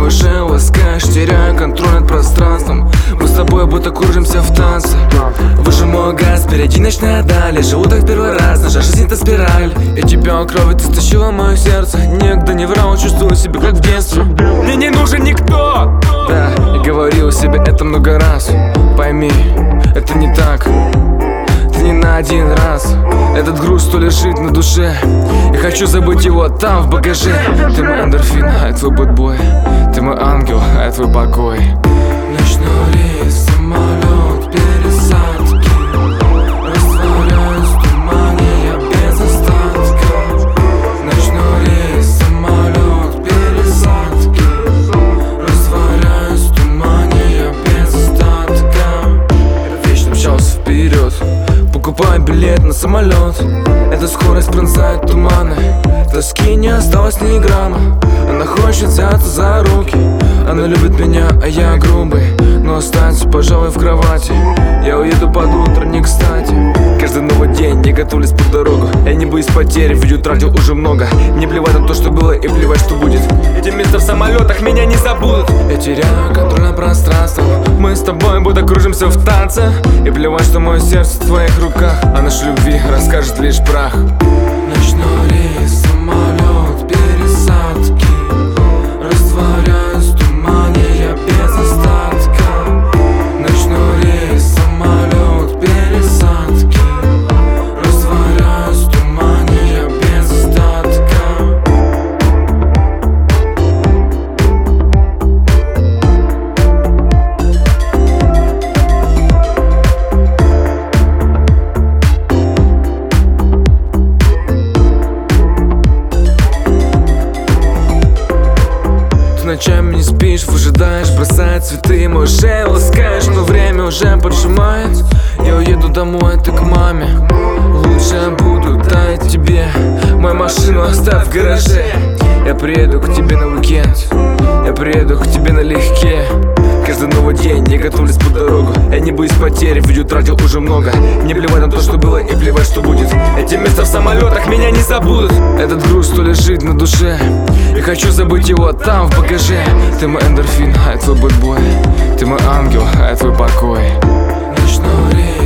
мой уже ласкаешь, теряю контроль над пространством. Мы с тобой будто кружимся в танце. Выше мой газ, впереди ночная даль. Живу так первый раз, наша жизнь это спираль. И тебя крови ты стащила мое сердце. Никогда не врал, чувствую себя как в детстве. Мне не нужен никто. Да, и говорил себе это много раз. Пойми, это не так. Ты не на один раз. Этот груз, что лежит на душе, я хочу забыть его там, в багаже. Ты мой эндорфин, а я твой бэтбой. Ты мой ангел, а я твой покой. Ночной рейс, самолет, пересадки. Растворяюсь в тумане, я без остатка. Ночной рейс, самолет, пересадки. Растворяюсь в тумане, я без остатка. Я вечно мчался вперед, покупаю билет на самолет. Эта скорость пронзает туманы. Тоски не осталось ни грамма. Она хочет взяться за руки. Она любит меня, а я грубый. Но останься, пожалуй, в кровати. Я уеду под утро, не кстати. Каждый новый день не готовлюсь под дорогу. Я не боюсь потерь, ведь утратил уже много. Мне плевать на то, что было, и плевать, что будет. Эти места в самолетах меня не забудут. Я теряю контроль над пространством. Мы с тобой будто кружимся в танце. И плевать, что мое сердце в твоих руках. О нашей любви расскажет лишь прах. Ночной рейс, самолет, пересадки. Растворяюсь в тумане, я без остатка. Ночной рейс, самолет, пересадки. Растворяюсь в тумане, я без остатка. Ночами не спишь, выжидаешь, бросая цветы, мой шею ласкаешь, но время уже поджимает. Я уеду домой, ты к маме. Лучше я буду таять тебе. Мою машину оставь в гараже. Я приеду к тебе на уикенд. Я приеду к тебе налегке. Каждый новый день я готовлюсь по дорогу. Я не боюсь потерь, ведь утратил уже много. Не плевать на то, что было, и плевать, что будет. Эти места в самолетах меня не забудут. Этот груз, что лежит на душе, я хочу забыть его там, в багаже. Ты мой эндорфин, а я твой бэтбой. Ты мой ангел, а я твой покой. Ночной рейс.